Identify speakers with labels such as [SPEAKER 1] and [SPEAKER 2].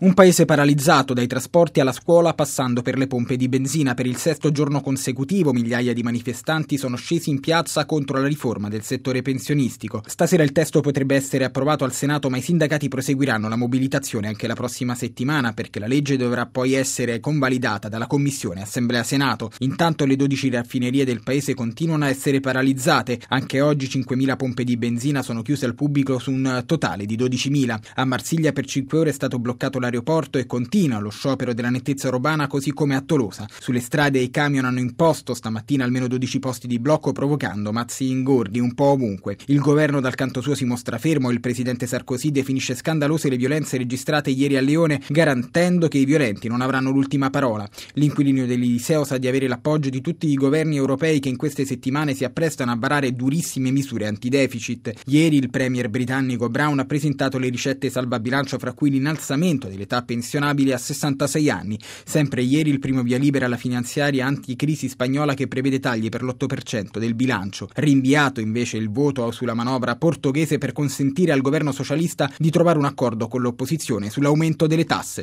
[SPEAKER 1] Un paese paralizzato dai trasporti alla scuola passando per le pompe di benzina. Per il 6° giorno consecutivo migliaia di manifestanti sono scesi in piazza contro la riforma del settore pensionistico. Stasera il testo potrebbe essere approvato al Senato, ma i sindacati proseguiranno la mobilitazione anche la prossima settimana perché la legge dovrà poi essere convalidata dalla Commissione Assemblea Senato. Intanto le 12 raffinerie del paese continuano a essere paralizzate. Anche oggi 5.000 pompe di benzina sono chiuse al pubblico su un totale di 12.000. A Marsiglia per 5 ore è stato bloccato l'aeroporto e continua lo sciopero della nettezza urbana, così come a Tolosa. Sulle strade i camion hanno imposto stamattina almeno 12 posti di blocco, provocando mazzi ingordi un po' ovunque. Il governo dal canto suo si mostra fermo. Il presidente Sarkozy definisce scandalose le violenze registrate ieri a Lione, garantendo che i violenti non avranno l'ultima parola. L'inquilino dell'Eliseo sa di avere l'appoggio di tutti i governi europei che in queste settimane si apprestano a varare durissime misure antideficit. Ieri il premier britannico Brown ha presentato le ricette salvabilancio, fra cui l'innalzamento dell'età pensionabile a 66 anni. Sempre ieri il primo via libera alla finanziaria anticrisi spagnola che prevede tagli per l'8% del bilancio. Rinviato invece il voto sulla manovra portoghese per consentire al governo socialista di trovare un accordo con l'opposizione sull'aumento delle tasse.